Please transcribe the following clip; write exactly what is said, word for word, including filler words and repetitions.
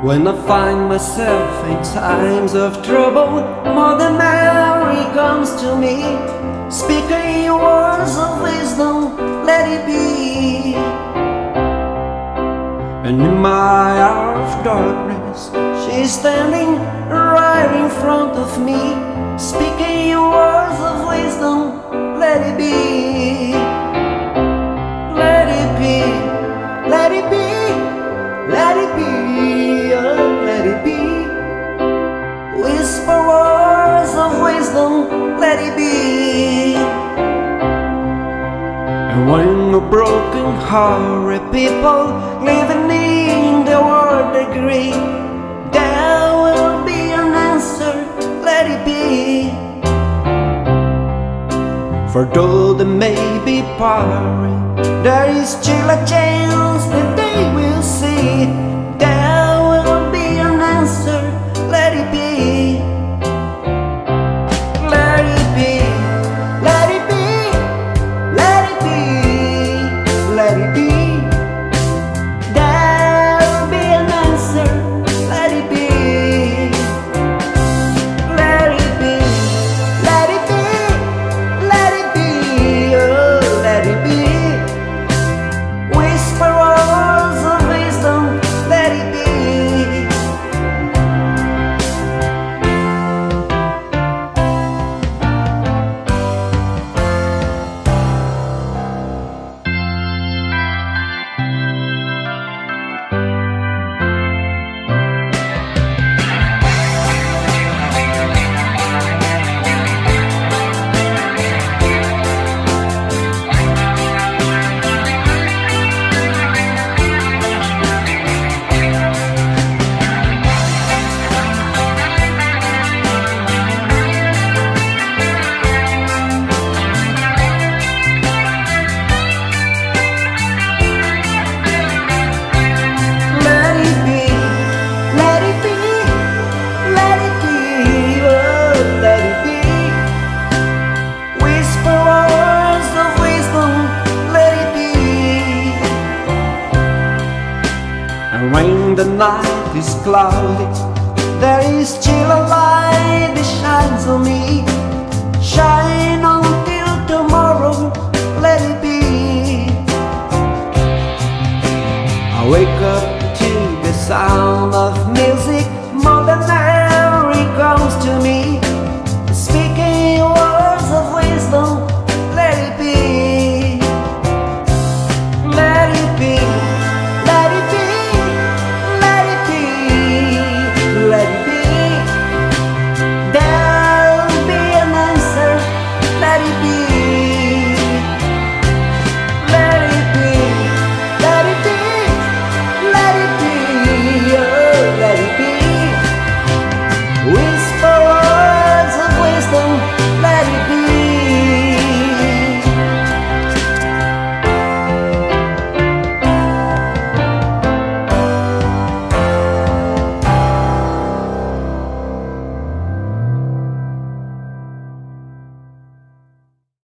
When I find myself in times of trouble, Mother Mary comes to me, speaking words of wisdom, let it be. And in my hour of darkness, she's standing right in front of me, speaking words of wisdom, let it be. Let it be, let it be, let it be, oh, let it be. Whisper words of wisdom, let it be. And when a broken hearted people living in the world agree, there will be an answer, let it be. For though they may be parted, there is still a chance that they will see. There will be an answer, let it be. Let it be, let it be, let it be, let it be. There will be an answer, let it be. Let it be, let it be, let it be, oh, let it be. Whisper words of wisdom, let it be. When the night is cloudy, there is chill